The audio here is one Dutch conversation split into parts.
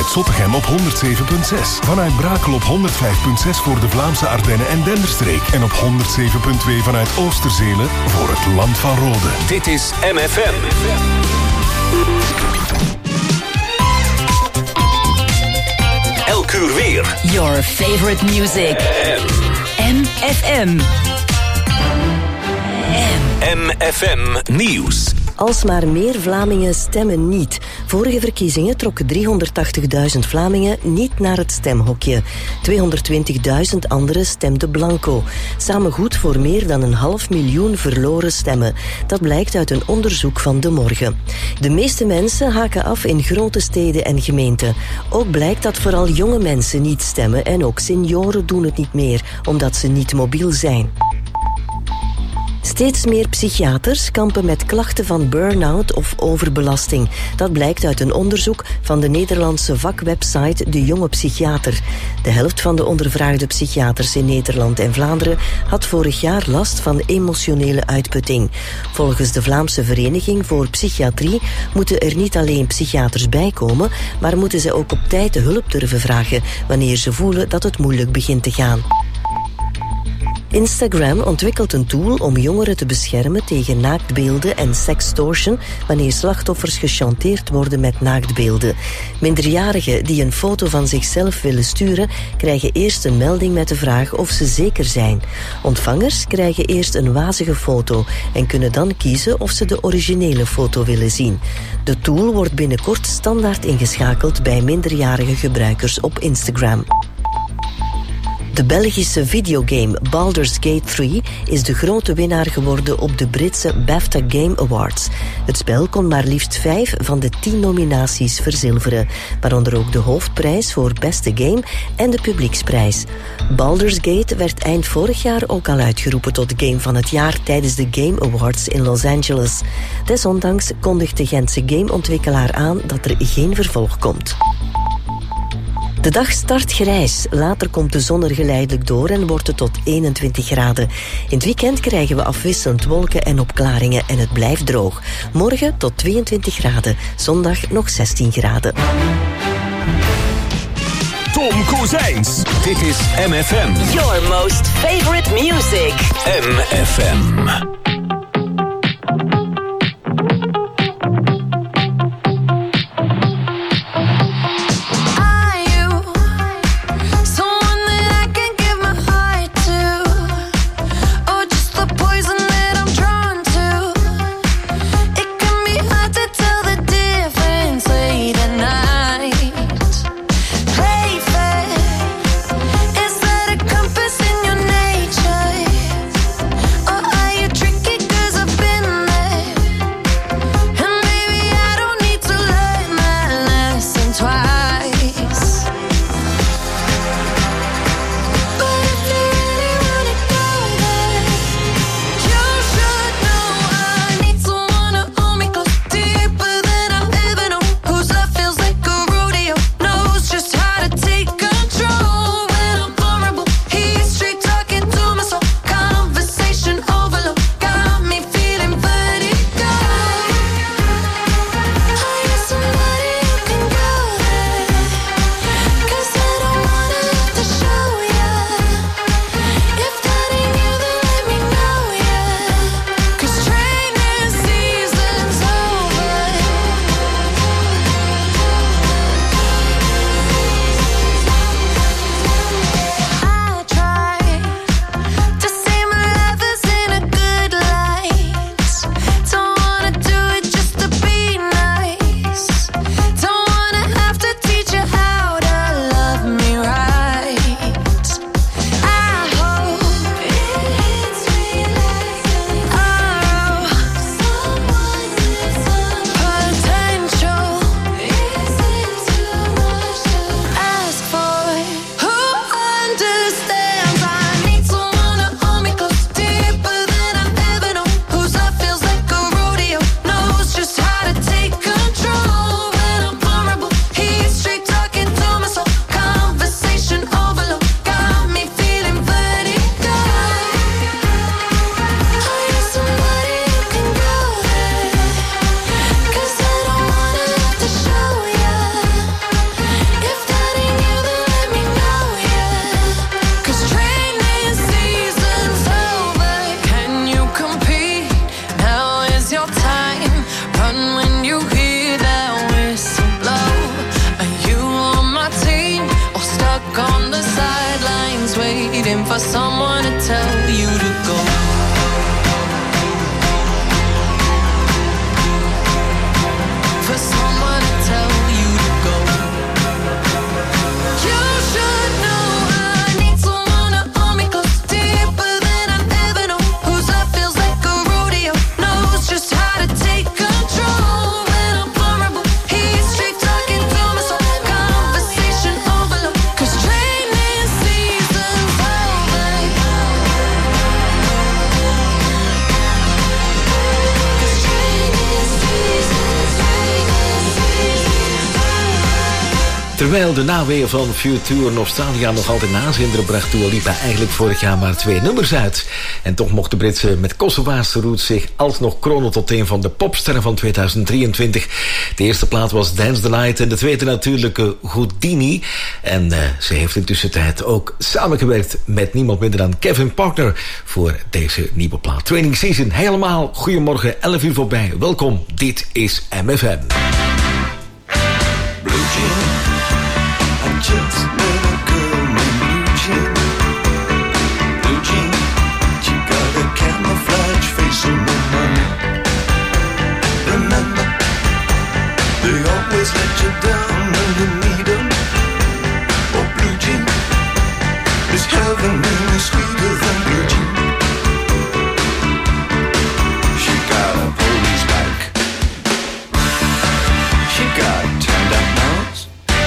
vanuit Zottegem op 107.6. Vanuit Brakel op 105.6 voor de Vlaamse Ardennen en Denderstreek. En op 107.2 vanuit Oosterzelen voor het Land van Rode. Dit is MFM. Elk uur weer. Your favorite music. MFM. MFM Nieuws. Alsmaar meer Vlamingen stemmen niet. Vorige verkiezingen trokken 380.000 Vlamingen niet naar het stemhokje. 220.000 anderen stemden blanco. Samen goed voor meer dan 500.000 verloren stemmen. Dat blijkt uit een onderzoek van De Morgen. De meeste mensen haken af in grote steden en gemeenten. Ook blijkt dat vooral jonge mensen niet stemmen en ook senioren doen het niet meer, omdat ze niet mobiel zijn. Steeds meer psychiaters kampen met klachten van burn-out of overbelasting. Dat blijkt uit een onderzoek van de Nederlandse vakwebsite De Jonge Psychiater. De helft van de ondervraagde psychiaters in Nederland en Vlaanderen had vorig jaar last van emotionele uitputting. Volgens de Vlaamse Vereniging voor Psychiatrie moeten er niet alleen psychiaters bijkomen, maar moeten ze ook op tijd hulp durven vragen wanneer ze voelen dat het moeilijk begint te gaan. Instagram ontwikkelt een tool om jongeren te beschermen tegen naaktbeelden en sextortion wanneer slachtoffers gechanteerd worden met naaktbeelden. Minderjarigen die een foto van zichzelf willen sturen, krijgen eerst een melding met de vraag of ze zeker zijn. Ontvangers krijgen eerst een wazige foto en kunnen dan kiezen of ze de originele foto willen zien. De tool wordt binnenkort standaard ingeschakeld bij minderjarige gebruikers op Instagram. De Belgische videogame Baldur's Gate 3 is de grote winnaar geworden op de Britse BAFTA Game Awards. Het spel kon maar liefst 5 van de 10 nominaties verzilveren, waaronder ook de hoofdprijs voor beste game en de publieksprijs. Baldur's Gate werd eind vorig jaar ook al uitgeroepen tot game van het jaar tijdens de Game Awards in Los Angeles. Desondanks kondigt de Gentse gameontwikkelaar aan dat er geen vervolg komt. De dag start grijs, later komt de zon er geleidelijk door en wordt het tot 21 graden. In het weekend krijgen we afwisselend wolken en opklaringen en het blijft droog. Morgen tot 22 graden, zondag nog 16 graden. Tom Kozijns. Dit is MFM. Your most favorite music. MFM. Trick for someone to tell you to go. For someone to tell you to go. You should know I need someone to hold me close, deeper than I've ever known. Whose love feels like a rodeo, knows just how to take control. When I'm vulnerable, he's straight talking to my soul. Conversation overload, 'cause training season's over. 'Cause training season's Terwijl de naweeën van Future Nostalgia nog altijd nazinderen bracht, Dua Lipa eigenlijk vorig jaar maar 2 nummers uit. En toch mocht de Britse met Kosovaarse roots zich alsnog kronen tot een van de popsterren van 2023. De eerste plaat was Dance the Night en de tweede natuurlijk Houdini. En ze heeft in tussentijd ook samengewerkt met niemand minder dan Kevin Partner voor deze nieuwe plaat. Training Season, helemaal. Goedemorgen, 11 uur voorbij. Welkom, dit is MFM. Just met a girl named Blue Jean. Blue Jean, she got a camouflage face and no money. Remember, they always let you down when you need them. Oh, Blue Jean, is heaven really sweeter than Blue Jean? She got a police bike. She got turned up nose.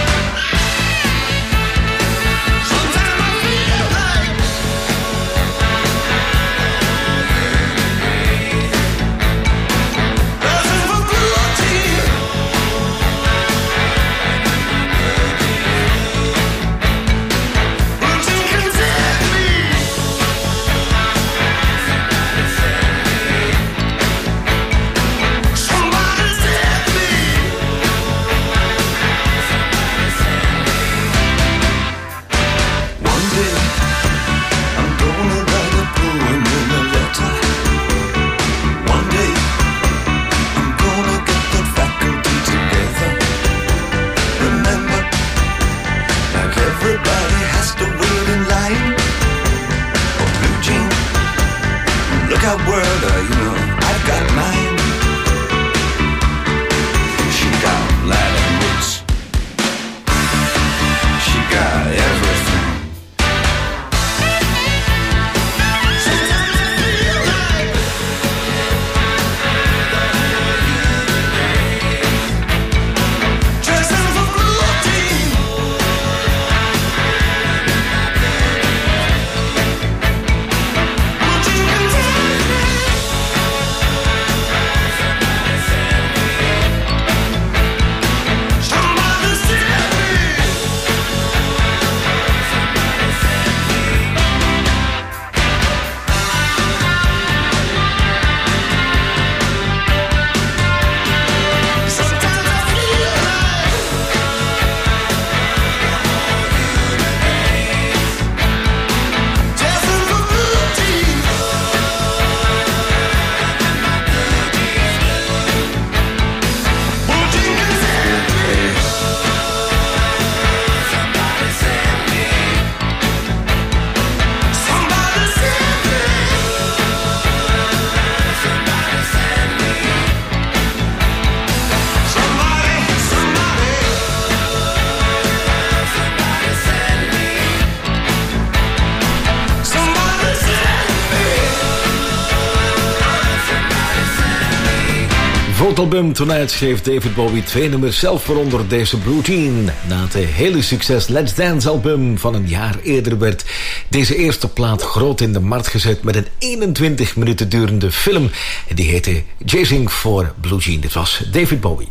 Album Tonight schreef David Bowie 2 nummers zelf, waaronder deze Blue Jean. Na het hele succes Let's Dance album van een jaar eerder werd deze eerste plaat groot in de markt gezet met een 21 minuten durende film. En die heette Chasing for Blue Jean. Dit was David Bowie.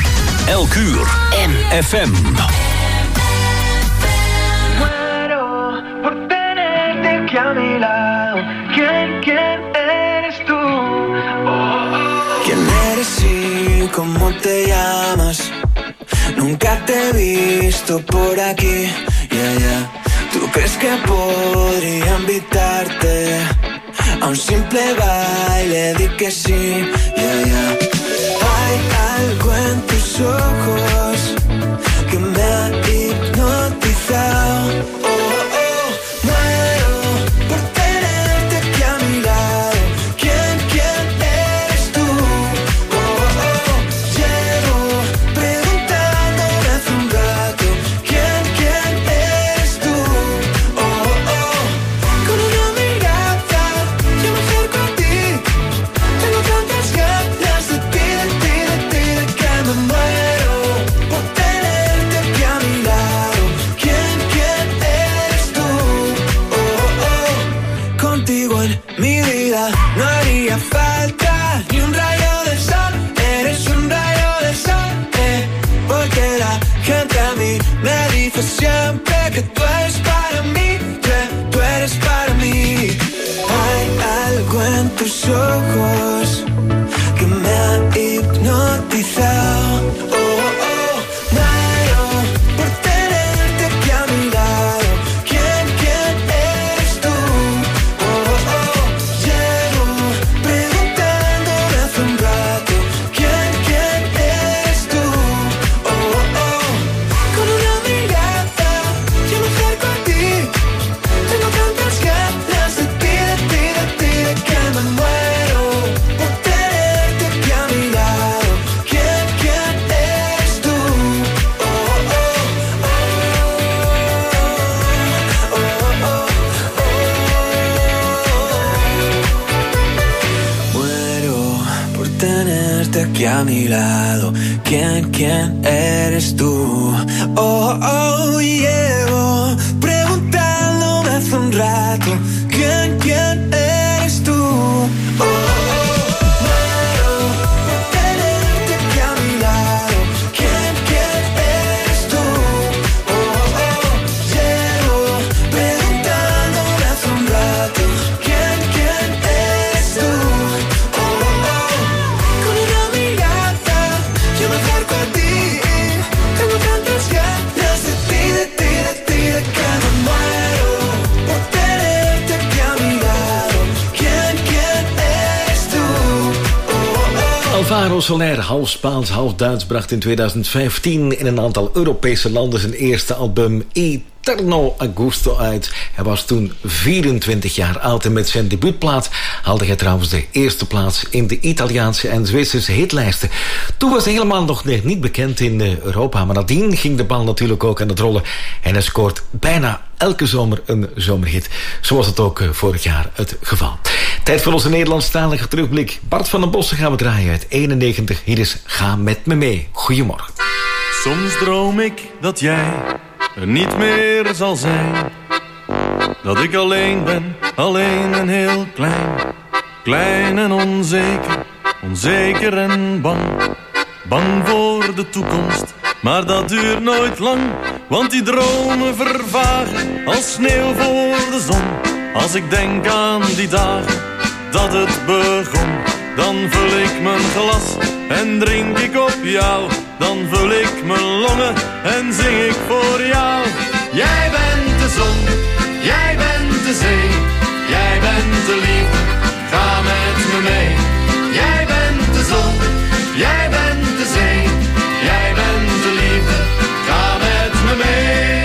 Elk uur MFM. ¿Cómo te llamas? Nunca te he visto por aquí, yeah. ¿Tú crees que podría invitarte a un simple baile? Di que sí, yeah. Hay algo en tus ojos que me ha hipnotizado. Muero hipnotizado. Oh, oh, muero por tenerte aquí a mi lado. ¿Quién eres tú? Oh, oh, llevo preguntándome hace un rato. ¿Quién eres tú? Oh, oh, con una mirada yo me acerco a ti. Tengo tantas ganas de ti, que me muero por tenerte aquí a mi lado. ¿Quién eres tú? Oh, oh, oh, oh, oh, oh. Muero por tenerte aquí a mi lado. ¿Quién eres tú? Oh, oh, llevo preguntándome hace un rato. ¿Quién eres tú? Oh, oh, muero por tenerte aquí a mi lado. ¿Quién eres tú? Oh, oh, llevo preguntándome hace un rato. ¿Quién eres tú? Oh, oh, con una mirada yo me acerco a ti. Tengo tantas ganas de ti, que me muero por tenerte aquí a mi lado. ¿Quién eres tú? Oh, oh. Alvaro Soler, half Spaans, half Duits, bracht in 2015 in een aantal Europese landen zijn eerste album Eterno Agosto uit. Hij was toen 24 jaar oud en met zijn debuutplaat haalde hij trouwens de eerste plaats in de Italiaanse en Zwitserse hitlijsten. Toen was hij helemaal nog niet bekend in Europa, maar nadien ging de bal natuurlijk ook aan het rollen en hij scoort bijna elke zomer een zomerhit. Zo was het ook vorig jaar het geval. Tijd voor onze Nederlandstalige terugblik. Bart van den Bossen gaan we draaien uit 91. Hier is Ga met me mee. Goedemorgen. Soms droom ik dat jij er niet meer zal zijn. Dat ik alleen ben, alleen en heel klein. Klein en onzeker, onzeker en bang. Bang voor de toekomst, maar dat duurt nooit lang. Want die dromen vervagen als sneeuw voor de zon. Als ik denk aan die dagen dat het begon, dan vul ik mijn glas en drink ik op jou. Dan vul ik mijn longen en zing ik voor jou. Jij bent de zon, jij bent de zee, jij bent de liefde, ga met me mee. Jij bent de zon, jij bent de zee, jij bent de liefde, ga met me mee.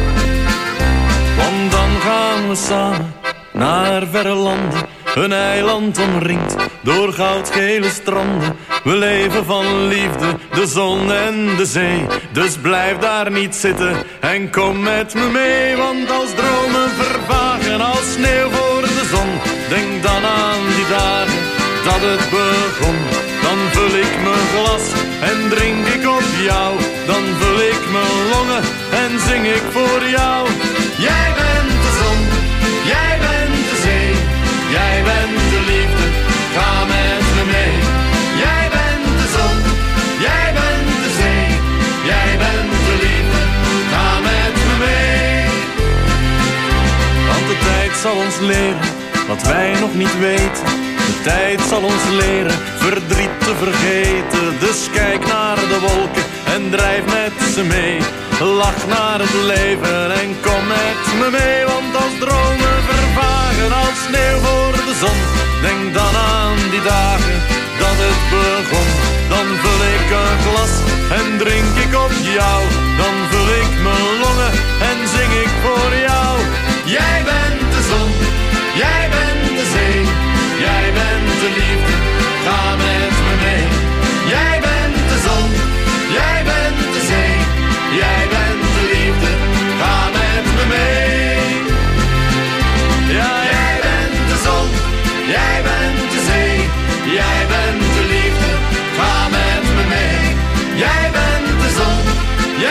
Want dan gaan we samen naar verre landen. Een eiland omringd door goudgele stranden. We leven van liefde, de zon en de zee. Dus blijf daar niet zitten en kom met me mee. Want als dromen vervagen als sneeuw voor de zon, denk dan aan die dagen dat het begon. Dan vul ik mijn glas en drink ik op jou. Dan vul ik mijn longen en zing ik voor jou. Jij bent de zon, jij bent de zee, jij bent de liefde, ga met me mee. Jij bent de zon, jij bent de zee, jij bent de liefde, ga met me mee. Want de tijd zal ons leren wat wij nog niet weten. De tijd zal ons leren verdriet te vergeten. Dus kijk naar de wolken en drijf met ze mee. Lach naar het leven en kom met me mee. Want als dromen vervagen als sneeuw voor de zon, denk dan aan die dagen dat het begon. Dan vul ik een glas en drink ik op jou. Dan vul ik mijn longen en zing ik voor jou. Jij bent de zon, jij bent de zee, jij bent de liefde, ga met me mee. Jij bent de zon, jij bent de zee, jij bent de liefde, ga met me mee. Ja, jij bent de zon, jij bent de zee, jij bent de liefde, ga met me mee. Jij bent de zon,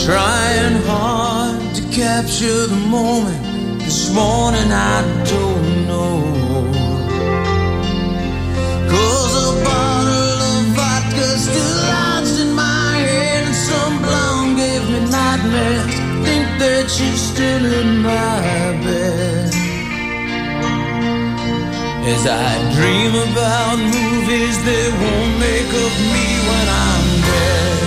Trying hard to capture the moment. This morning I don't know. 'Cause a bottle of vodka still lodged in my head, and some blonde gave me nightmares. Think that she's still in my bed. As I dream about movies they won't make of me when I'm dead.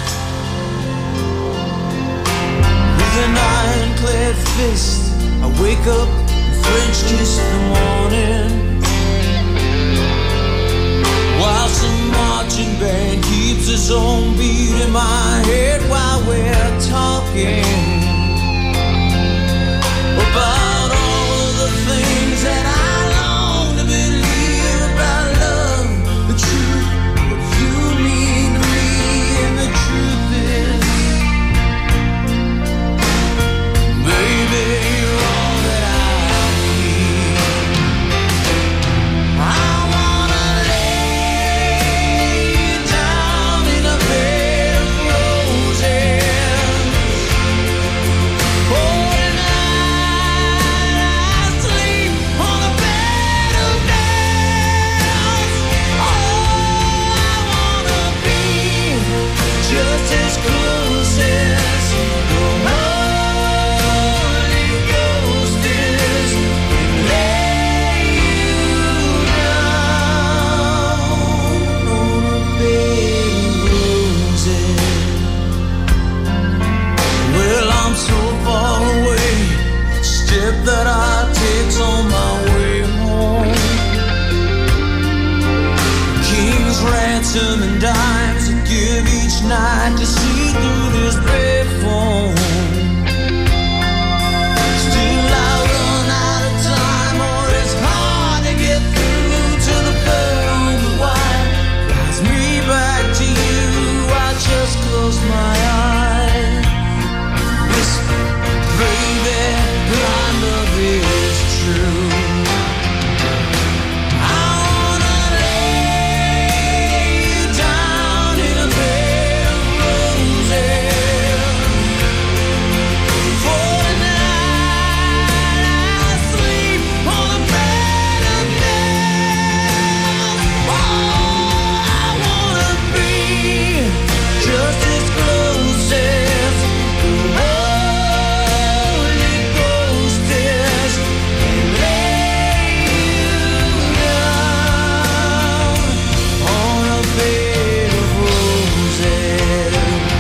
With an ironclad fist I wake up and French kiss the morning, while some marching band keeps its own beat in my head while we're talking about all of the things that I long to believe about love, the truth, what you mean to me, and the truth is, baby, you're all that I need. I wanna lay you down in a bed of roses. Oh, tonight I sleep on a bed of nails. Oh, I wanna be just as close as the Holy Ghost is, and lay you down on a bed of roses. Well, I'm so far away, step that I take's on my way home. King's ransom and dimes I give each night to see through this brave phone. Still I run out of time, or it's hard to get through to the pearl on the wire. Flies me back to you, I just close my eyes. Whisper, baby, my love is true. I wanna lay you down in a bed of roses. For tonight I sleep on a bed of nails. Oh, I wanna be just as close as the Holy Ghost is, and lay you down on a bed of roses.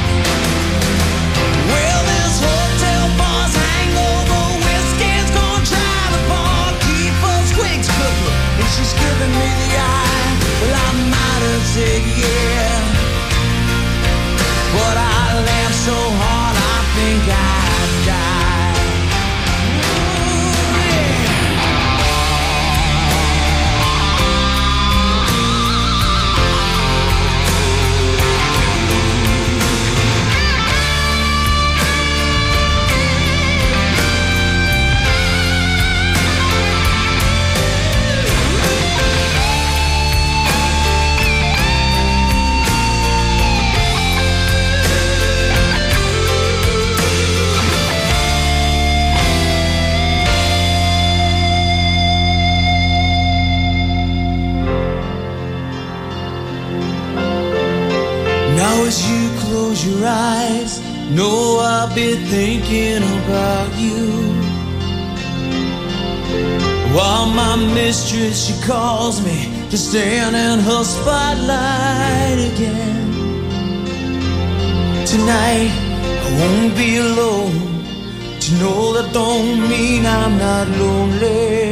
Well, this hotel bar's hangover whiskey's gonna drive apart, keep us quick cooking, and she's giving me the eye. Well, I might have said yeah, but I laughed so hard I think I'd die. Ooh, yeah. Now as you close your eyes, know I'll be thinking about you. While my mistress, she calls me to stand in her spotlight again. Tonight I won't be alone. To know that don't mean I'm not lonely.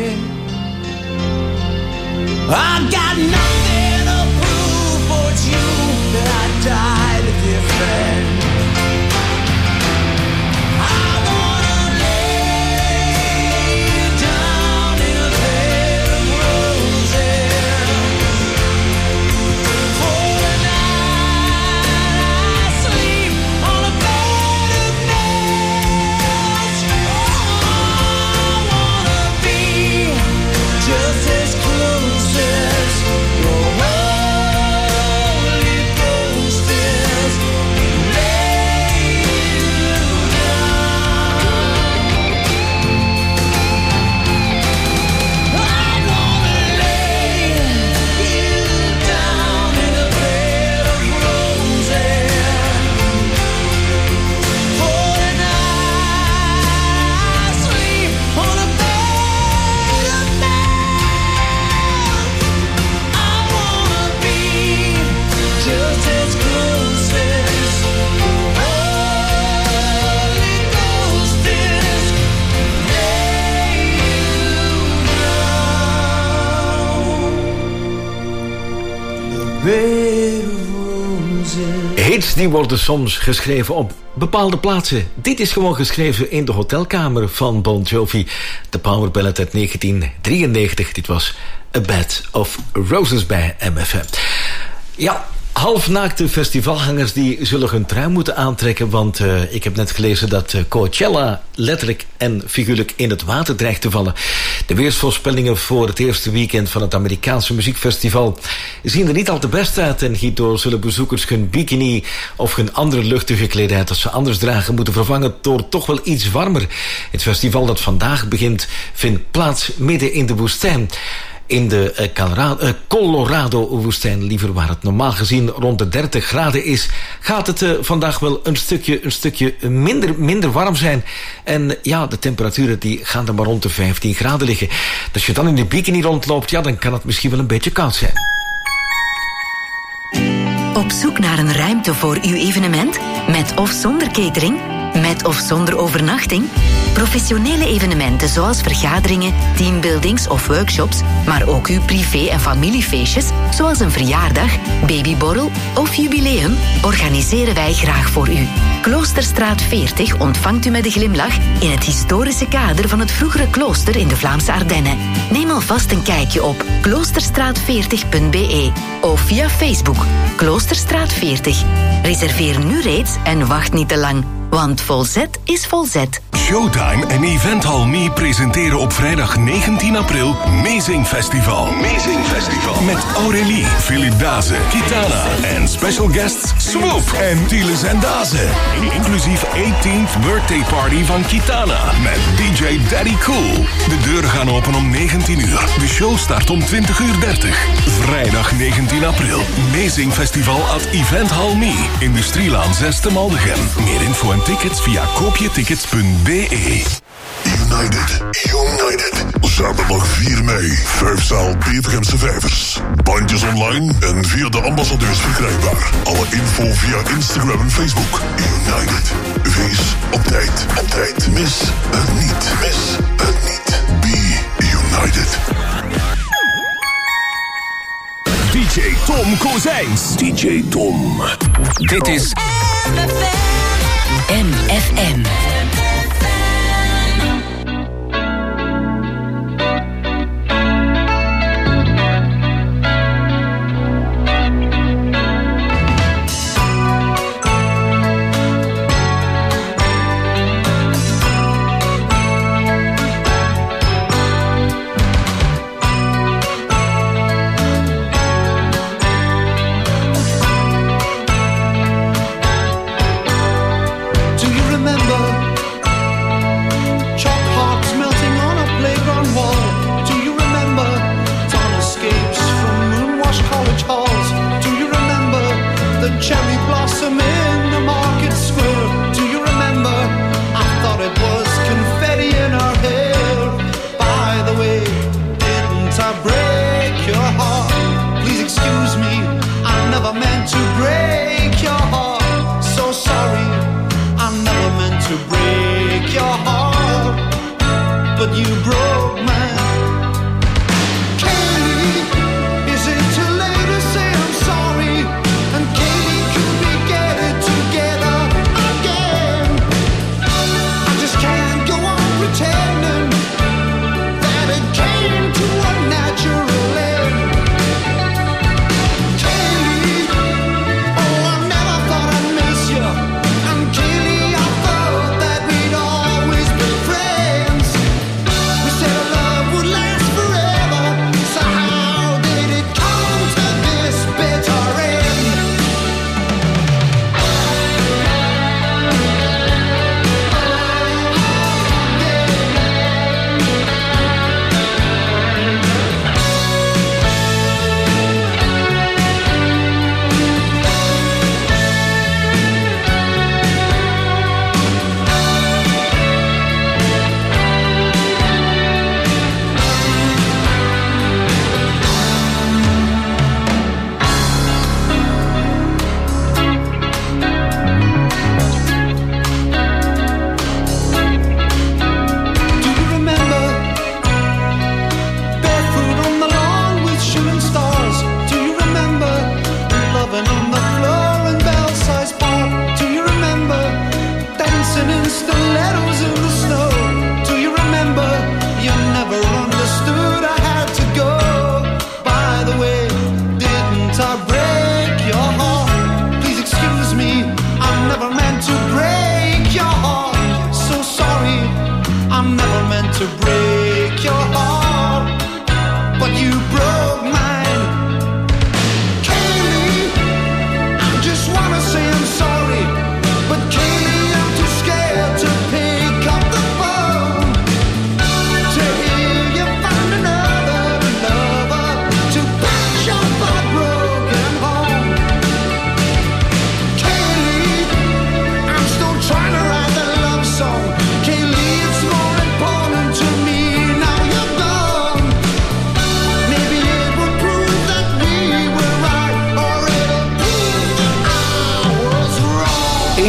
I got nothing to prove, for it's you that I died to defend. I wanna lay you down in a bed of roses. For tonight I sleep on a bed of nails. Oh, I wanna be just as close as your Hits die worden soms geschreven op bepaalde plaatsen. Dit is gewoon geschreven in de hotelkamer van Bon Jovi. De Power Ballad uit 1993. Dit was A Bed of Roses bij MFM. Ja, halfnaakte festivalhangers die zullen hun trui moeten aantrekken, want ik heb net gelezen dat Coachella letterlijk en figuurlijk in het water dreigt te vallen. De weersvoorspellingen voor het eerste weekend van het Amerikaanse muziekfestival zien er niet al te best uit en hierdoor zullen bezoekers hun bikini of hun andere luchtige kledij dat ze anders dragen moeten vervangen door toch wel iets warmer. Het festival dat vandaag begint vindt plaats midden in de woestijn. In de Colorado-woestijn, liever, waar het normaal gezien rond de 30 graden is, gaat het vandaag wel een stukje minder warm zijn. En ja, de temperaturen die gaan dan maar rond de 15 graden liggen. Dus als je dan in de bikini rondloopt, ja, dan kan het misschien wel een beetje koud zijn. Op zoek naar een ruimte voor uw evenement? Met of zonder catering? Met of zonder overnachting? Professionele evenementen zoals vergaderingen, teambuildings of workshops, maar ook uw privé- en familiefeestjes, zoals een verjaardag, babyborrel of jubileum, organiseren wij graag voor u. Kloosterstraat 40 ontvangt u met een glimlach in het historische kader van het vroegere klooster in de Vlaamse Ardennen. Neem alvast een kijkje op kloosterstraat40.be of via Facebook Kloosterstraat 40. Reserveer nu reeds en wacht niet te lang, want volzet is volzet. Showtime en Eventhal Me presenteren op vrijdag 19 april Amazing Festival. Amazing Festival. Met Aurélie, Philip Daze, Kitana en special guests Swoop en Tieles en Daze. Inclusief 18th birthday party van Kitana met DJ Daddy Cool. De deuren gaan open om 19 uur. De show start om 20:30. Vrijdag 19 april. Amazing Festival at Eventhal Me. Industrielaan 6 te Maldegem. Meer info en tickets via koopjetickets.be. United. Zaterdag 4 mei. 5-zaal Bevergemse Vijvers. Bandjes online en via de ambassadeurs verkrijgbaar. Alle info via Instagram en Facebook. United. Wees op tijd. Mis het niet. Be United. DJ Tom Kozijns. DJ Tom. Dit is MFM. Katie, is it too late to say I'm sorry? And Katie,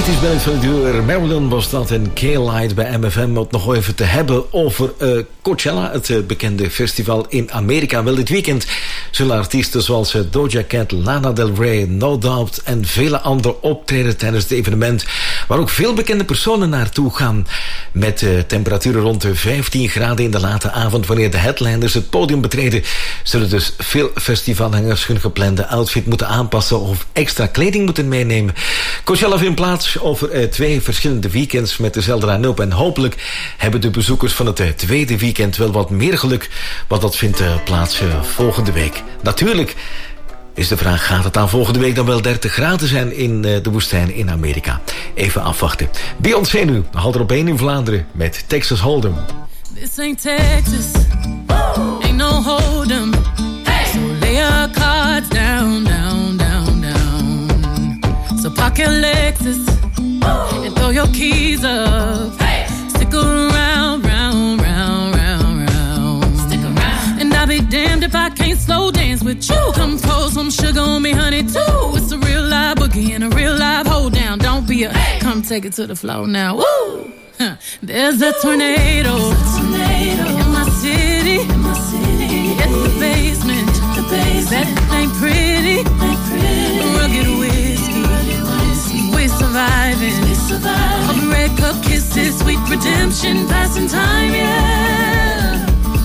Fantastisch band van het uur. Marilyn was dat en K-Light bij MFM. Om het nog even te hebben over Coachella, het bekende festival in Amerika. Wel, dit weekend zullen artiesten zoals Doja Cat, Lana Del Rey, No Doubt en vele anderen optreden tijdens het evenement. Waar ook veel bekende personen naartoe gaan. Met temperaturen rond de 15 graden in de late avond. Wanneer de headliners het podium betreden, zullen dus veel festivalhangers hun geplande outfit moeten aanpassen of extra kleding moeten meenemen. Coachella vindt plaats over 2 verschillende weekends met dezelfde line-up. En hopelijk hebben de bezoekers van het tweede weekend wel wat meer geluk. Want dat vindt plaats volgende week. Natuurlijk is de vraag, gaat het dan volgende week dan wel 30 graden zijn in de woestijn in Amerika? Even afwachten. Beyoncé nu, haalt er op 1 in Vlaanderen met Texas Hold'em. This ain't Texas, ain't no Hold'em. So lay your cards down, down, down, down. So park your Lexus and throw your keys up. Stick around, round, round, round, round. Stick around. And I'll be damned if I can't slow dance with you. Come pour some sugar on me, honey, too. It's a real live boogie and a real live hold down. Don't be a come take it to the floor now. Woo! There's a tornado in my city. It's the basement. That ain't pretty. Rugged whiskey. We surviving. All the red cup kisses, sweet redemption, passing time, yeah.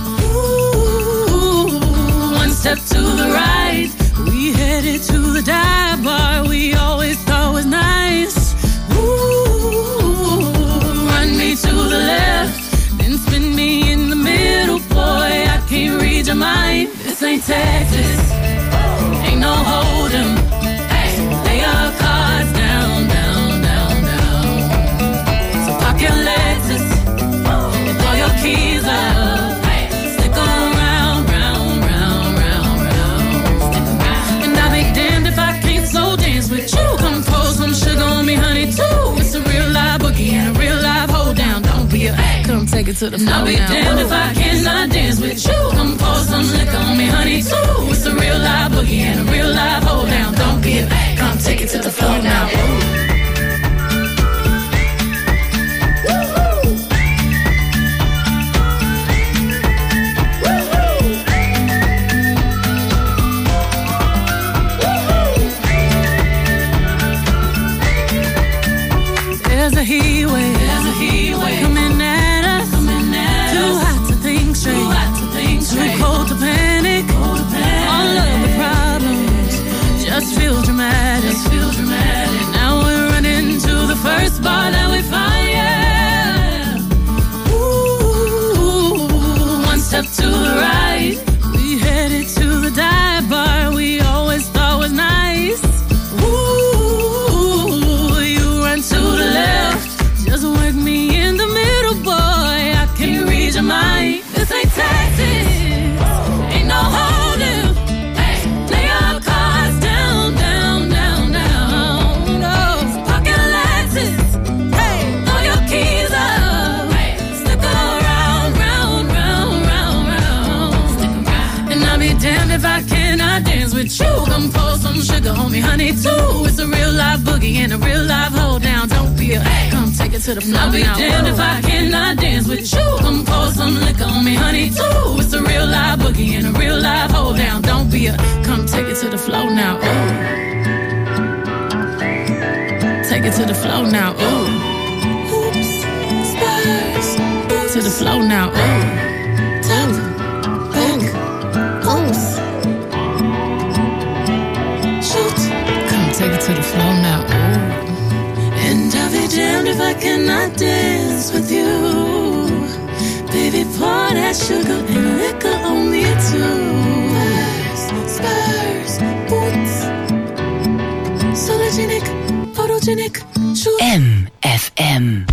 Ooh, one step to the right, we headed to the dive bar we always thought was nice. Ooh, run me to the left, then spin me in the middle, boy, I can't read your mind. This ain't Texas, ain't no Hold'em. Lay your cards down, down, down, down. So park your Lexus and throw your keys up. Stick around, round, round, round, round. And I'll be damned if I can't slow dance with you. Come pour some sugar on me, honey, too. It's a real live boogie and a real live hold down. Don't be a come take it to the floor now. I'll be damned if I cannot dance with you. Come pour some liquor on me, honey, too. It's a real live boogie and a real live hold down. Don't be a come take it to the floor now. There's a heat wave coming at us. Too hot to think straight, too cold to panic. All of the problems just feel dramatic. Now we're running to the first bar that we find, yeah. Ooh, one step to the right, we headed to the dive bar we always thought was nice. Ooh, you run to the left, just work me in the middle, boy, I can't read your mind. This ain't Texas, ain't no Hold'em. Lay your cards down, down, down, down. No, park your Lexus, throw your keys up. Stick around, round, round, round, round. And I'll be damned if I cannot dance with you. Come pour some sugar on me, honey, too. It's a real live boogie and a real live hold down. Don't be a come take it to the floor. I'll be damned if I cannot dance with you. Come pour some liquor on me, honey, too. It's a real live boogie and a real live hold down. Don't be a come take it to the floor now. Ooh. Take it to the floor now. Ooh. Oops, spurs. To the floor now. Ooh. Tap, back, oops. Shoot. Come take it to the floor now. Ooh. And I'll be damned if I cannot dance with you. Baby, pour that sugar and liquor on me too. Spurs, boots. Sologenic, photogenic, shoot. MFM.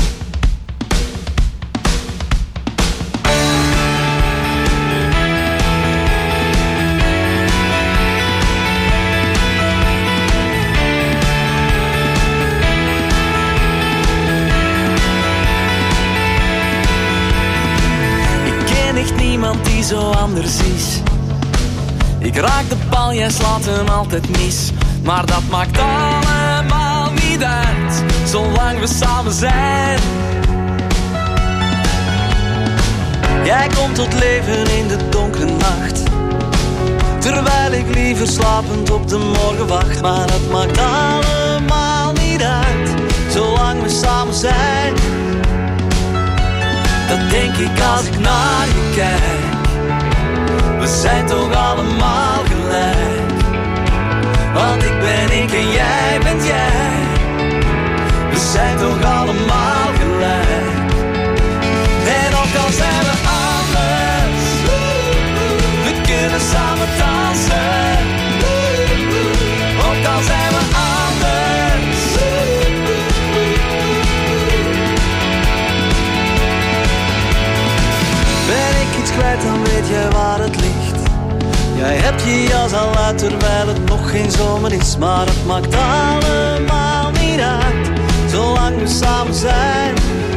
Niemand die zo anders is. Ik raak de bal, jij slaat hem altijd mis. Maar dat maakt allemaal niet uit, zolang we samen zijn. Jij komt tot leven in de donkere nacht, terwijl ik liever slapend op de morgen wacht. Maar dat maakt allemaal niet uit, zolang we samen zijn. Dat denk ik als ik naar je kijk. We zijn toch allemaal gelijk, want ik ben ik en jij bent jij. We zijn toch allemaal gelijk. En ook al zijn we anders, we kunnen samen dansen. Ook al zijn we anders. Ben ik iets kwijt, dan weet jij waar het ligt. Jij hebt je jas al uit terwijl het nog geen zomer is. Maar het maakt allemaal niet uit, zolang we samen zijn.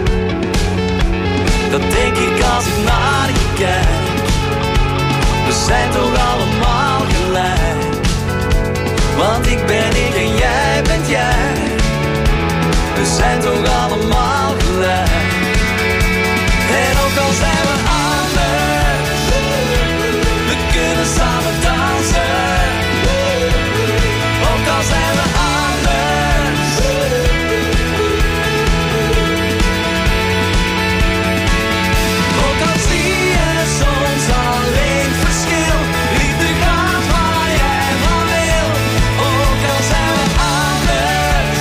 Dat denk ik als ik naar je kijk. We zijn toch allemaal gelijk, want ik ben ik en jij bent jij. We zijn toch allemaal gelijk. En ook al zijn we anders, we kunnen samen dansen. Ook al zijn we anders. Ook al zie je soms alleen verschil, liefde gaat waar jij maar wil. Ook al zijn we anders.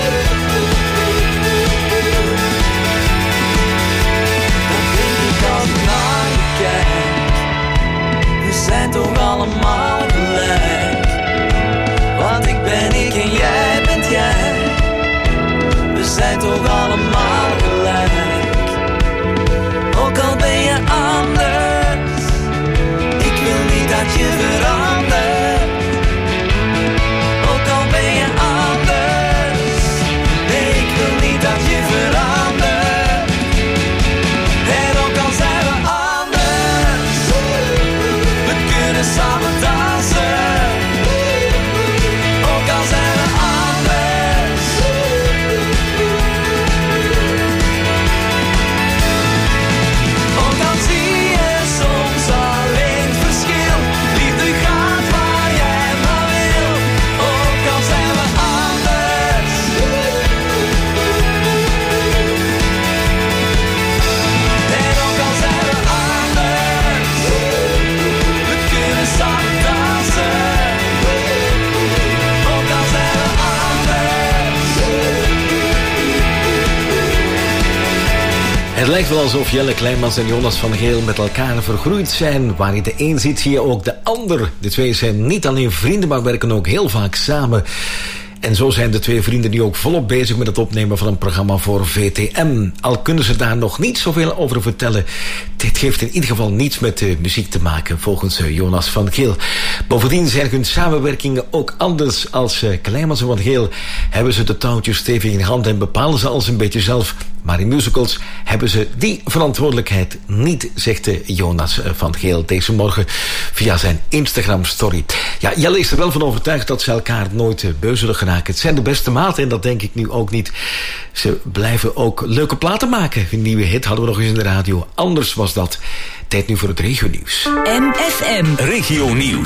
Dat denk ik als ik naar je kijk. We zijn toch allemaal gelijk, want ik ben ik en jij bent jij. We zijn toch allemaal gelijk, ook al ben je anders. Ik wil niet dat je verandert, ook al ben je anders. Nee, ik wil niet dat je verandert. En ook al zijn we anders, we kunnen samen dansen. Ook al zijn we anders. Ook al zie je soms alleen verschil, liefde gaat waar jij maar wil. Ook al zijn we anders. En ook al zijn we anders, we kunnen samen dansen. Ook al zijn we anders. Het lijkt wel alsof Jelle Kleimans en Jonas van Geel met elkaar vergroeid zijn. Waar je de een ziet, zie je ook de ander. De twee zijn niet alleen vrienden, maar werken ook heel vaak samen. En zo zijn de twee vrienden nu ook volop bezig met het opnemen van een programma voor VTM. Al kunnen ze daar nog niet zoveel over vertellen. Dit heeft in ieder geval niets met de muziek te maken, volgens Jonas van Geel. Bovendien zijn hun samenwerkingen ook anders. Als Kleimans en van Geel hebben ze de touwtjes stevig in hand en bepalen ze alles een beetje zelf. Maar in musicals hebben ze die verantwoordelijkheid niet, zegt Jonas van Geel deze morgen via zijn Instagram-story. Ja, Jelle is er wel van overtuigd dat ze elkaar nooit beu zullen geraken. Het zijn de beste maten en dat denk ik nu ook niet. Ze blijven ook leuke platen maken. Een nieuwe hit hadden we nog eens in de radio. Anders was dat. Tijd nu voor het regionieuws. MFM Regionieuws.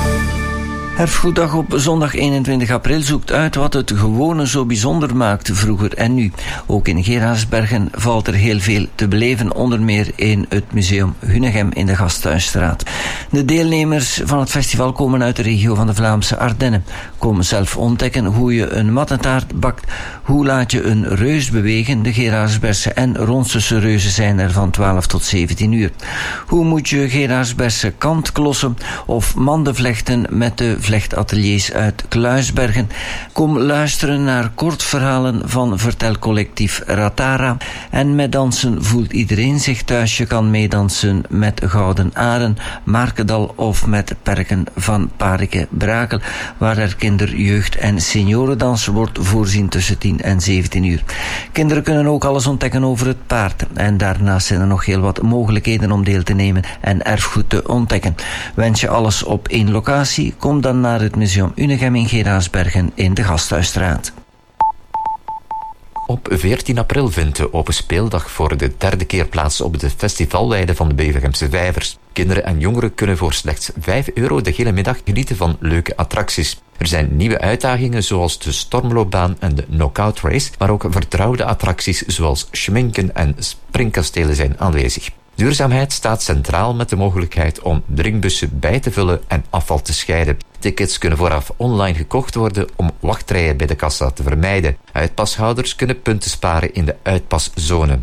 Erfgoeddag op zondag 21 april zoekt uit wat het gewone zo bijzonder maakt, vroeger en nu. Ook in Geraardsbergen valt er heel veel te beleven, onder meer in het museum Hunnegem in de Gasthuisstraat. De deelnemers van het festival komen uit de regio van de Vlaamse Ardennen. Komen zelf ontdekken hoe je een mattentaart bakt, hoe laat je een reus bewegen. De Geraardsbergse en Ronsense reuzen zijn er van 12 tot 17 uur. Hoe moet je Geraardsbergse kantklossen of manden vlechten met de vlechtateliers uit Kluisbergen. Kom luisteren naar kortverhalen van vertelcollectief Ratara. En met dansen voelt iedereen zich thuis. Je kan meedansen met Gouden Aren, Markendal of met Perken van Parike Brakel, waar er kinder-, jeugd- en seniorendans wordt voorzien tussen 10 en 17 uur. Kinderen kunnen ook alles ontdekken over het paard. En daarnaast zijn er nog heel wat mogelijkheden om deel te nemen en erfgoed te ontdekken. Wens je alles op één locatie? Kom dan naar het museum Hunnegem in Geraardsbergen in de Gasthuisstraat. Op 14 april vindt de open speeldag voor de derde keer plaats op de festivalweide van de Bevergemse Vijvers. Kinderen en jongeren kunnen voor slechts €5 de hele middag genieten van leuke attracties. Er zijn nieuwe uitdagingen zoals de stormloopbaan en de knockout race, maar ook vertrouwde attracties zoals schminken en springkastelen zijn aanwezig. Duurzaamheid staat centraal met de mogelijkheid om drinkbussen bij te vullen en afval te scheiden. Tickets kunnen vooraf online gekocht worden om wachtrijen bij de kassa te vermijden. Uitpashouders kunnen punten sparen in de uitpaszone.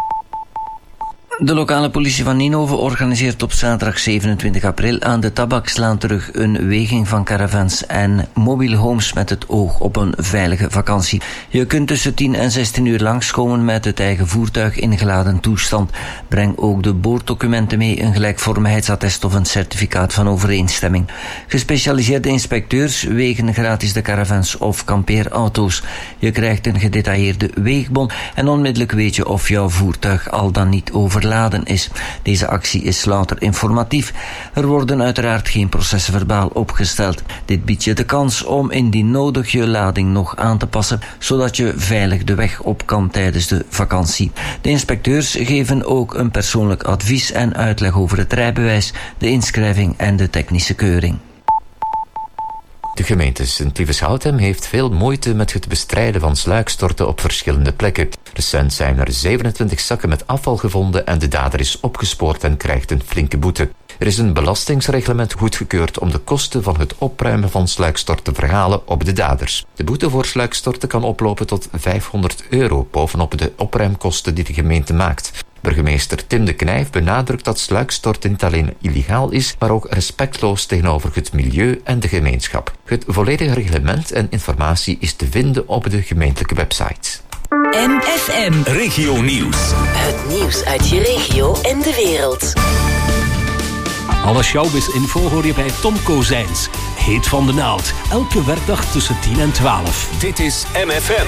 De lokale politie van Ninove organiseert op zaterdag 27 april aan de Tabakslaan terug een weging van caravans en mobile homes met het oog op een veilige vakantie. Je kunt tussen 10 en 16 uur langskomen met het eigen voertuig in geladen toestand. Breng ook de boorddocumenten mee, een gelijkvormigheidsattest of een certificaat van overeenstemming. Gespecialiseerde inspecteurs wegen gratis de caravans of kampeerauto's. Je krijgt een gedetailleerde weegbon en onmiddellijk weet je of jouw voertuig al dan niet overladen is. Deze actie is louter informatief. Er worden uiteraard geen processen verbaal opgesteld. Dit biedt je de kans om indien nodig je lading nog aan te passen, zodat je veilig de weg op kan tijdens de vakantie. De inspecteurs geven ook een persoonlijk advies en uitleg over het rijbewijs, de inschrijving en de technische keuring. De gemeente Sint-Lievens-Houten heeft veel moeite met het bestrijden van sluikstorten op verschillende plekken. Recent zijn er 27 zakken met afval gevonden en de dader is opgespoord en krijgt een flinke boete. Er is een belastingsreglement goedgekeurd om de kosten van het opruimen van sluikstort te verhalen op de daders. De boete voor sluikstorten kan oplopen tot €500 bovenop de opruimkosten die de gemeente maakt. Burgemeester Tim de Knijf benadrukt dat sluikstorten niet alleen illegaal is, maar ook respectloos tegenover het milieu en de gemeenschap. Het volledige reglement en informatie is te vinden op de gemeentelijke website. MFM Regio Nieuws. Het nieuws uit je regio en de wereld. Alle showbiz-info hoor je bij Tom Kozijns. Heet van de naald. Elke werkdag tussen 10 en 12. Dit is MFM.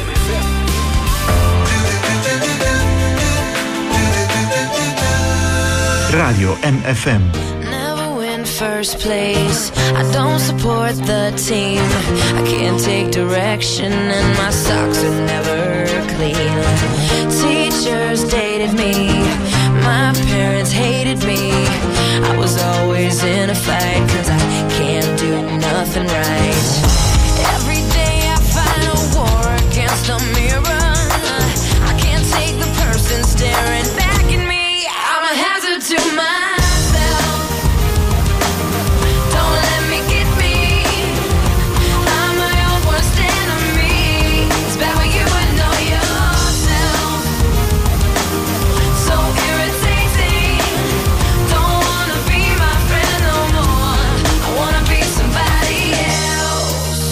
Radio MFM. Never win first place. I don't support the team. I can't take direction and my socks are never clean. Teachers dated me. My parents hated me. I was always in a fight 'cause I can't do nothing right. Every day I fight a war against a mirror. I can't take the person staring back at me. I'm a hazard to myself. Don't let me get me. I'm my own worst enemy. It's bad when you know yourself. So irritating. Don't wanna be my friend no more. I wanna be somebody else.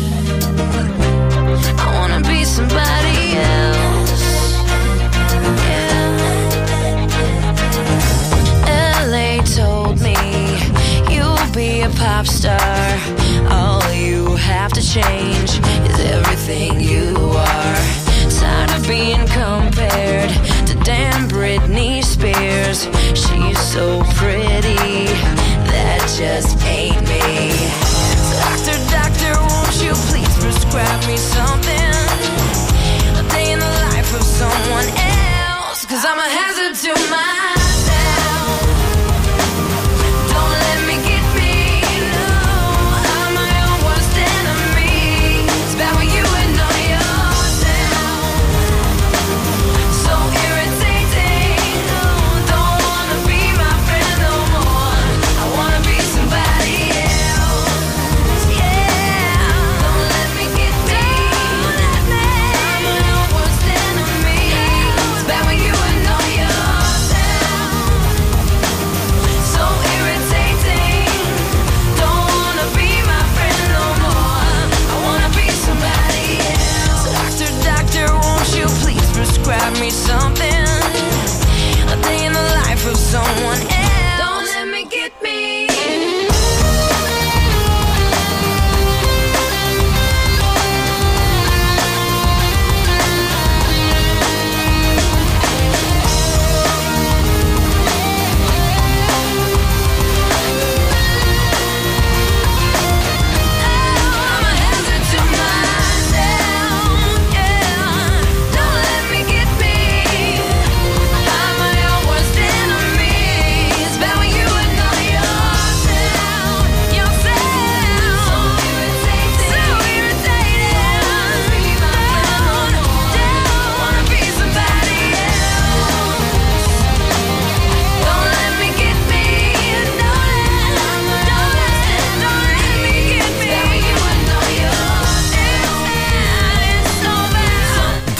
I wanna be somebody else. LA told me you'll be a pop star. All you have to change is everything you are. Tired of being compared to damn Britney Spears. She's so pretty, that just ain't me. Doctor, doctor, won't you please prescribe me something? A day in the life of someone else, 'cause I'm a hazard to myself. Don't let me get me, no. I'm my own worst enemy. It's bad when you know yourself. So irritating. Don't wanna be my friend no more. I wanna be somebody else.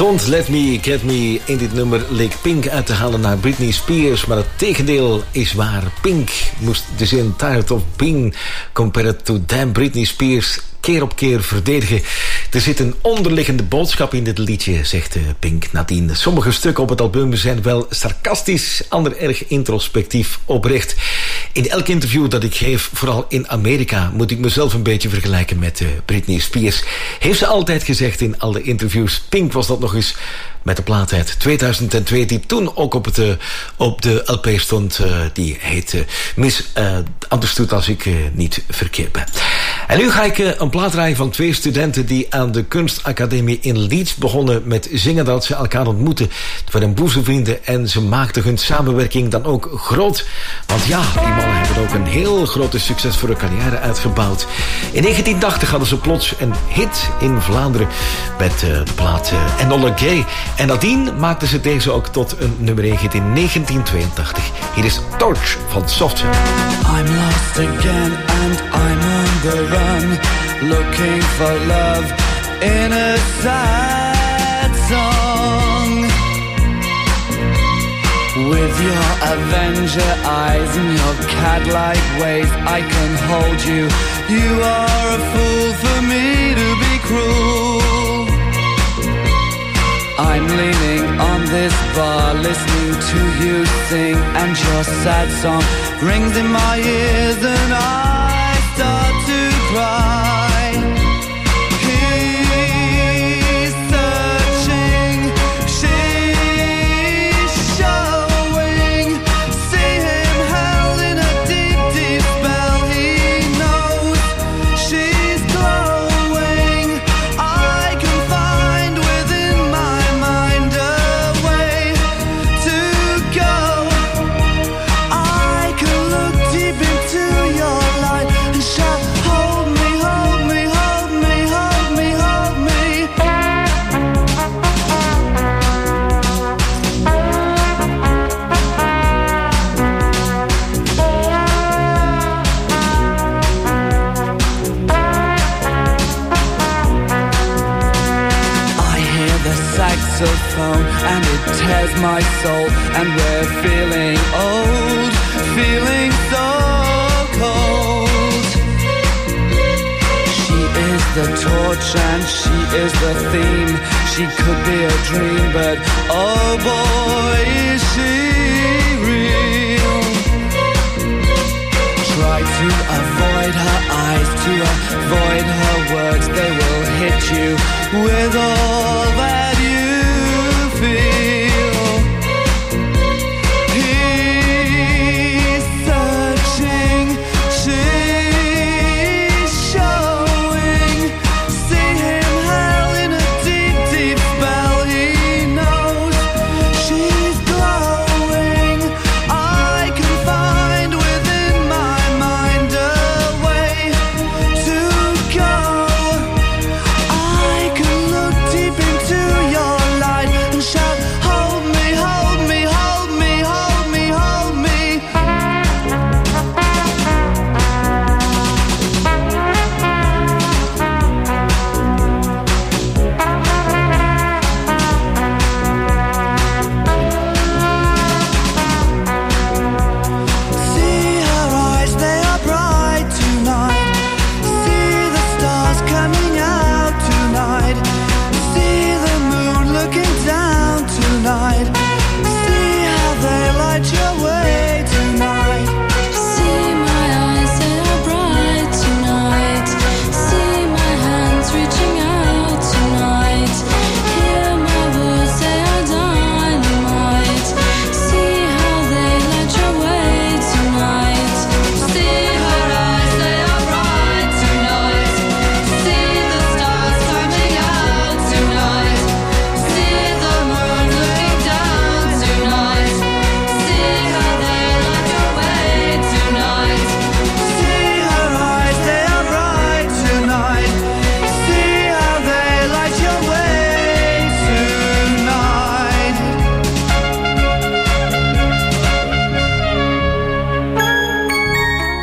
Don't Let Me Get Me. In dit nummer leek Pink uit te halen naar Britney Spears, maar het tegendeel is waar. Pink moest de zin Tired of Being compared to damn Britney Spears keer op keer verdedigen. Er zit een onderliggende boodschap in dit liedje, zegt Pink nadien. Sommige stukken op het album zijn wel sarcastisch, ander erg introspectief, oprecht. In elk interview dat ik geef, vooral in Amerika, moet ik mezelf een beetje vergelijken met Britney Spears. Heeft ze altijd gezegd in alle interviews. Pink was dat nog eens met de plaat uit 2002, die toen ook op de LP stond. Die heet Miss Understood, als ik niet verkeerd ben. En nu ga ik een plaat draaien van twee studenten die aan de kunstacademie in Leeds begonnen met zingen, dat ze elkaar ontmoeten. Het waren boezemvrienden en ze maakten hun samenwerking dan ook groot. Want ja, die mannen hebben ook een heel grote succes voor hun carrière uitgebouwd. In 1980 hadden ze plots een hit in Vlaanderen met de plaat Enola Gay. En nadien maakten ze deze ook tot een nummer 1 hit in 1982. Hier is Torch van Softcell. I'm lost again and I'm on the run, looking for love in a sad song. With your Avenger eyes and your cat-like ways, I can hold you. You are a fool for me to be cruel. I'm leaning on this bar, listening to you sing, and your sad song rings in my ears and I start to cry. He's searching, she's showing. See him held in a deep, deep spell. He knows she's glowing. I can find within my mind a way to go. I can look deep into your light and shout, hold me, hold me, hold me, hold me, hold me. I hear the saxophone and it tears my soul, and we're feeling old, feeling so cold. She is the torch and she is the theme. She could be a dream, but oh boy, is she real. Try to avoid her eyes, to avoid her words. They will hit you with all that you feel. He's searching, she's showing. See him held in a deep, deep spell. He knows she's glowing. I can find within my mind a way to go. I can look deep into your light and shout, hold me, hold me, hold me, hold me, hold me. See her eyes, they are bright tonight. See the stars coming out tonight. See the moon looking down tonight. See how they light your way tonight. See my eyes, they are bright tonight. See my hands reaching out tonight. Hear my words, they are dynamite. See how they light your way tonight. See her eyes, they are bright tonight. See the stars coming out tonight. See the moon looking down tonight. See how they light your way tonight. See her eyes, they are bright tonight. See how they light your way tonight.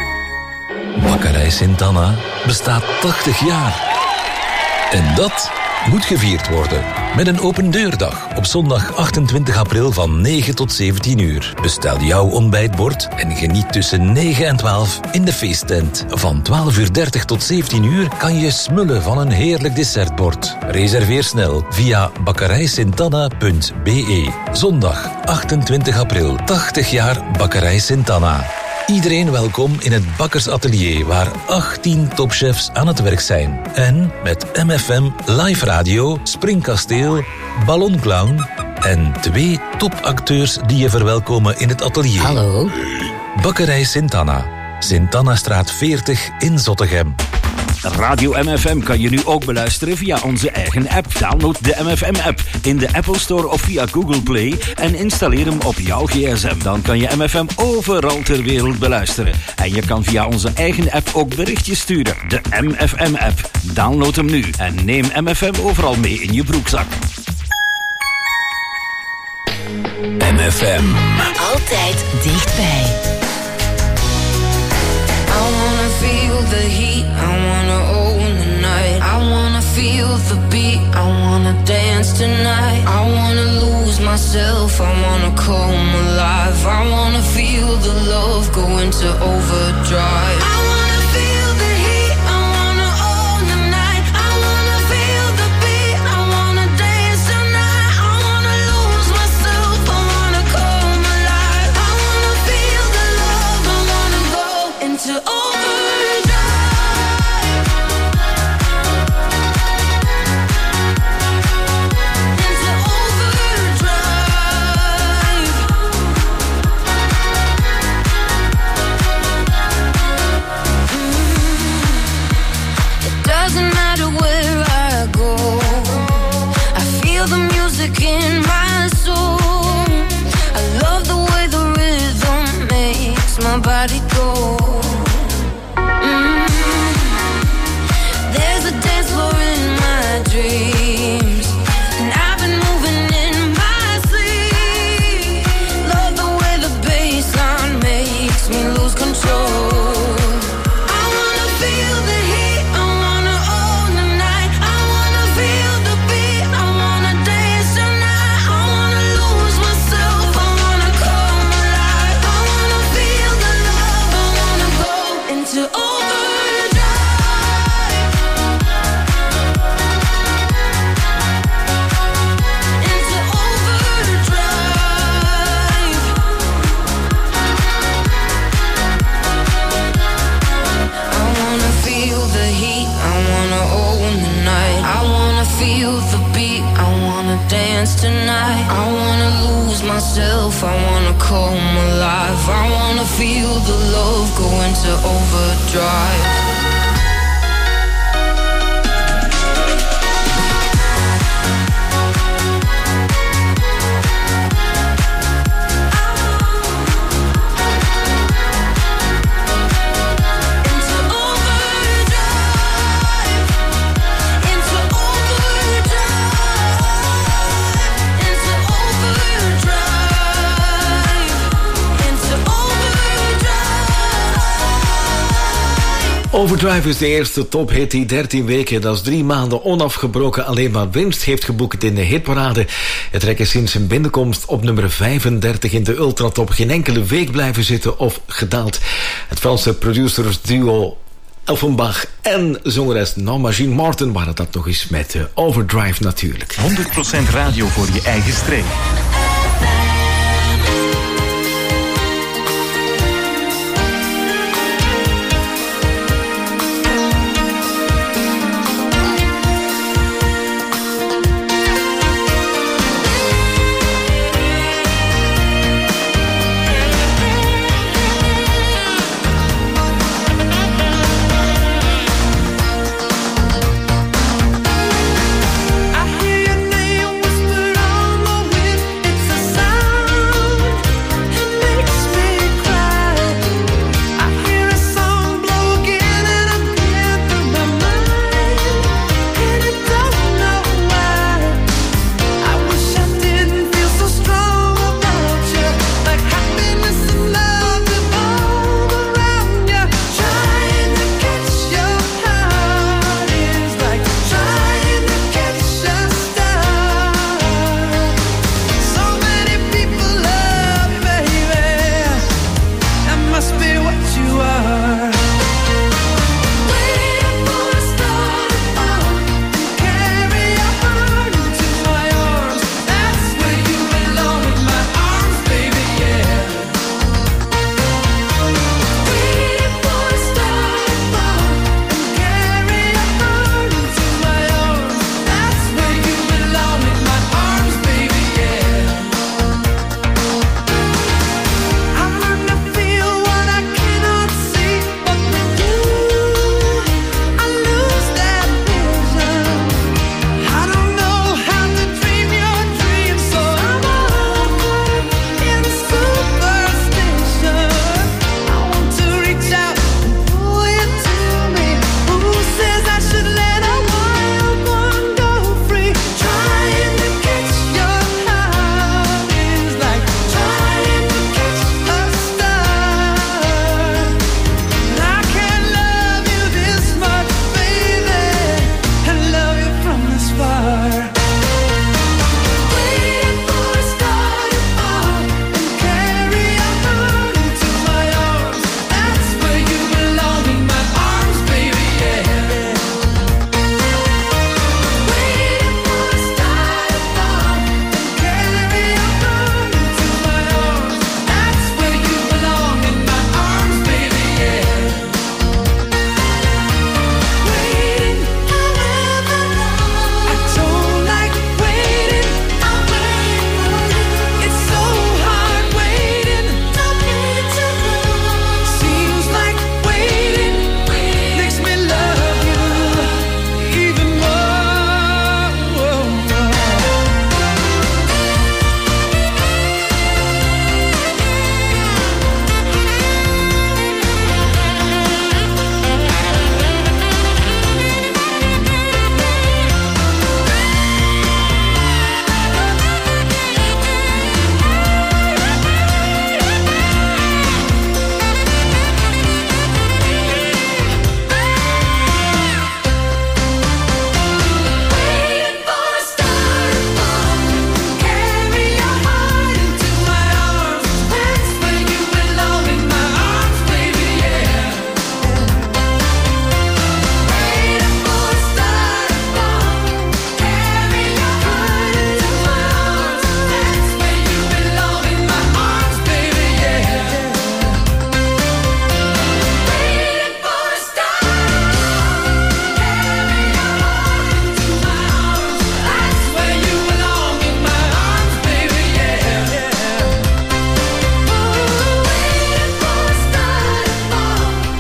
Bakkerij Sint-Anna bestaat 80 jaar. En dat moet gevierd worden. Met een open deurdag op zondag 28 april van 9 tot 17 uur. Bestel jouw ontbijtbord en geniet tussen 9 en 12 in de feesttent. Van 12:30 tot 17 uur kan je smullen van een heerlijk dessertbord. Reserveer snel via bakkerijsintana.be. Zondag 28 april, 80 jaar Bakkerij Sint-Anna. Iedereen welkom in het bakkersatelier waar 18 topchefs aan het werk zijn. En met MFM Live Radio, Springkasteel, Ballonclown en 2 topacteurs die je verwelkomen in het atelier. Hallo. Bakkerij Sint-Anna, Sint-Annastraat 40 in Zottegem. Radio MFM kan je nu ook beluisteren via onze eigen app. Download de MFM-app in de Apple Store of via Google Play en installeer hem op jouw gsm. Dan kan je MFM overal ter wereld beluisteren. En je kan via onze eigen app ook berichtjes sturen. De MFM-app. Download hem nu en neem MFM overal mee in je broekzak. MFM. Altijd dichtbij. Feel the heat, I wanna own the night. I wanna feel the beat, I wanna dance tonight. I wanna lose myself, I wanna come alive. I wanna feel the love go into overdrive. I wanna feel the heat, I wanna own the night. I wanna feel the beat, I wanna dance tonight. I wanna lose myself, I wanna come alive. I wanna feel the love, I wanna go into overdrive. In my soul, I love the way the rhythm makes my body go. There's a dance floor in my dreams, and I've been moving in my sleep. Love the way the bassline makes me lose control. I wanna feel the heat, I wanna own the night. I wanna feel the beat, I wanna dance tonight. I wanna lose myself, I wanna come alive. I wanna feel the love, I wanna go into tonight. I wanna lose myself, I wanna come alive. I wanna feel the love go into overdrive. Overdrive is de eerste tophit die 13 weken, dat is 3 maanden onafgebroken alleen maar winst heeft geboekt in de hitparade. Het trek is sinds zijn binnenkomst op nummer 35 in de ultratop geen enkele week blijven zitten of gedaald. Het Franse producersduo Elfenbach en zangeres Jean Martin waren dat nog eens met Overdrive natuurlijk. 100% radio voor je eigen streek. I hear your name whispered on the wind. It's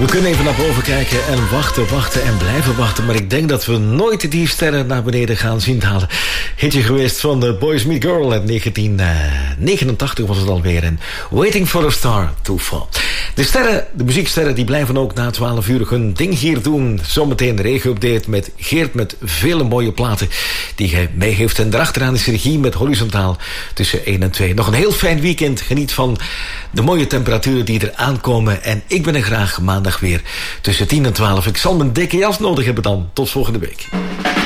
kunnen even naar boven kijken en wachten en blijven wachten. Maar ik denk dat we nooit die sterren naar beneden gaan zien halen. Hitje geweest van The Boys Meet Girl uit 1989 was het alweer. En Waiting for a Star to Fall. De muzieksterren, die blijven ook na 12 uur hun ding hier doen. Zometeen de regio-update met Geert met vele mooie platen die hij mee heeft. En daarachteraan is regie met Horizontaal tussen 1 en 2. Nog een heel fijn weekend. Geniet van de mooie temperaturen die er aankomen. En ik ben er graag maandag weer tussen 10 en 12. Ik zal mijn dikke jas nodig hebben dan. Tot volgende week.